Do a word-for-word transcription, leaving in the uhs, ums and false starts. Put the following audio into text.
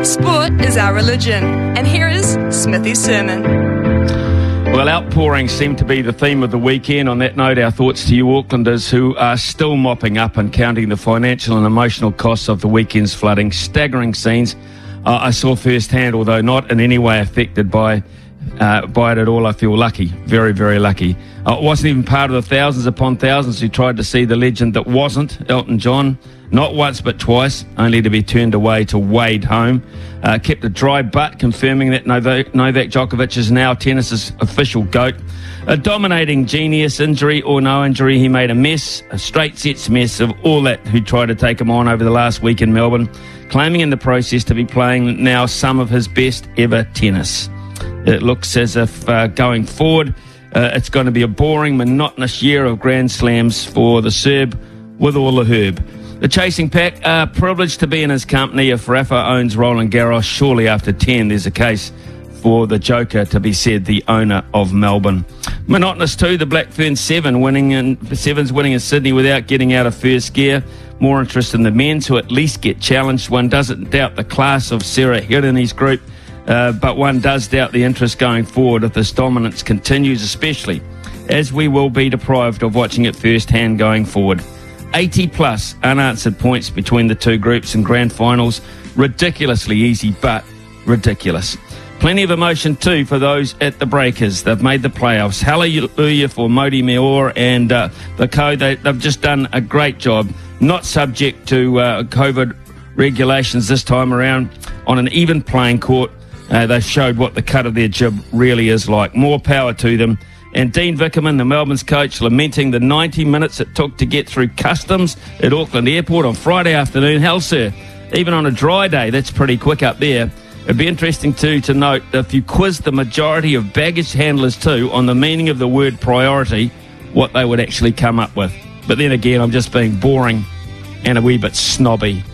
Sport is our religion, and here is Smithy's sermon. Well, outpourings seem to be the theme of the weekend. On that note, our thoughts to you Aucklanders who are still mopping up and counting the financial and emotional costs of the weekend's flooding. Staggering scenes uh, I saw firsthand, although not in any way affected by uh, by it at all. I feel lucky, very, very lucky. I wasn't even part of the thousands upon thousands who tried to see the legend that wasn't, Elton John, not once but twice, only to be turned away to wade home. Uh, kept a dry butt, confirming that Novak, Novak Djokovic is now tennis's official GOAT. A dominating genius, injury or no injury, he made a mess, a straight sets mess of all that who tried to take him on over the last week in Melbourne, claiming in the process to be playing now some of his best ever tennis. It looks as if uh, going forward, uh, it's going to be a boring, monotonous year of Grand Slams for the Serb with all the herb. The chasing pack are privileged to be in his company. If Rafa owns Roland Garros, surely after ten there's a case for the Joker to be said, the owner of Melbourne. Monotonous too, the Blackburn Seven winning in Sevens winning in Sydney without getting out of first gear. More interest in the men's who at least get challenged. One doesn't doubt the class of Sarah Hirani's group, uh, but one does doubt the interest going forward if this dominance continues, especially as we will be deprived of watching it firsthand going forward. eighty plus unanswered points between the two groups in grand finals. Ridiculously easy, but ridiculous. Plenty of emotion too for those at the Breakers. They've made the playoffs. Hallelujah for Modi Meor and uh, the co. They, they've just done a great job, not subject to uh, COVID regulations this time around. On an even playing court, uh, they showed what the cut of their jib really is like. More power to them. And Dean Vickerman, the Melbourne's coach, lamenting the ninety minutes it took to get through customs at Auckland Airport on Friday afternoon. Hell, sir, even on a dry day, that's pretty quick up there. It'd be interesting, too, to note that if you quiz the majority of baggage handlers, too, on the meaning of the word priority, what they would actually come up with. But then again, I'm just being boring and a wee bit snobby.